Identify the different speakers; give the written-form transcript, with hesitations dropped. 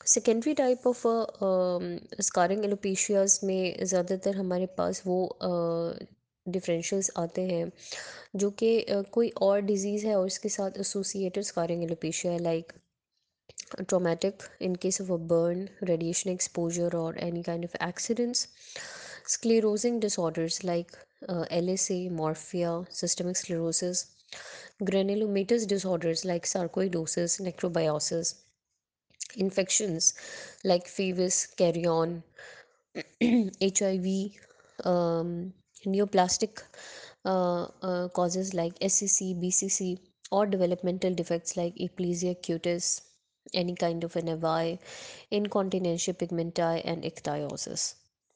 Speaker 1: Secondary type of scarring alopecias में ज़्यादातर हमारे पास वो डिफरेंशियल्स आते हैं जो कि कोई और डिजीज़ है और इसके साथ associated scarring alopecia, like traumatic in case of a burn, radiation exposure, or any kind of accidents. Sclerosing disorders like LSA, morphia, systemic sclerosis. Granulomatous disorders like sarcoidosis, necrobiosis. Infections like Phoebus, carrion, HIV, um, neoplastic causes like SCC, BCC, or developmental defects like eplesia cutis, any kind of an nevi, incontinentia pigmenti, and ichthyosis.